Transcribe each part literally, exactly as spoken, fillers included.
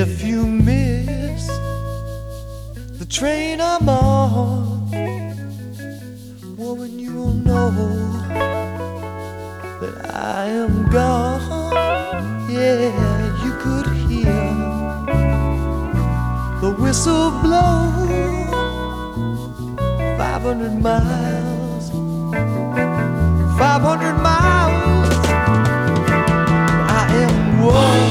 If you miss the train I'm on, woman, you will know that I am gone. Yeah, you could hear the whistle blow five hundred miles, five hundred miles. I am one,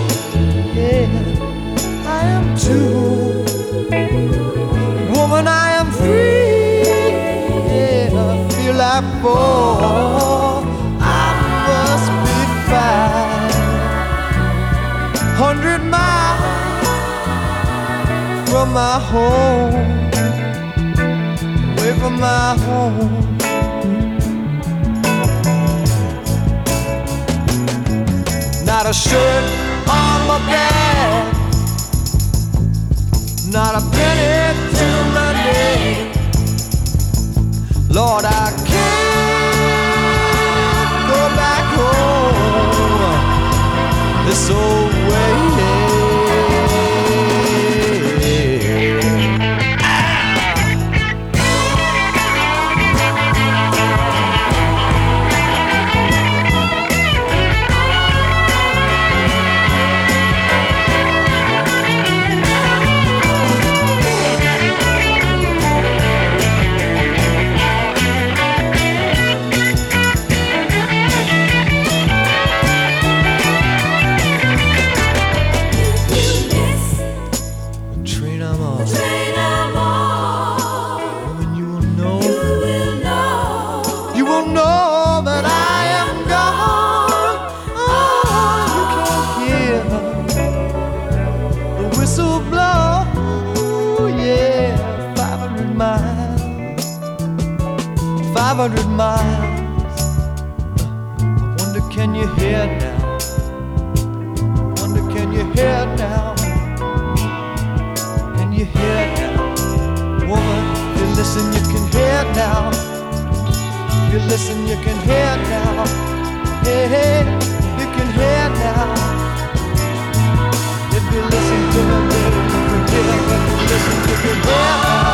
yeah, I am two. Woman, I am three, yeah, I feel like four. I must be five hundred miles from my home, away from my home. Not a shirt on my back, not a penny to my name. Lord, I can't go back home this old way. Whistle blow, yeah, five hundred miles, five hundred miles. I wonder, can you hear now? I wonder, can you hear now? Can you hear now? Woman, if you listen, you can hear now. If you listen, you can hear now. Hey, hey, you can hear now. If you listen to me, baby, you can hear. If you listen, you can hear.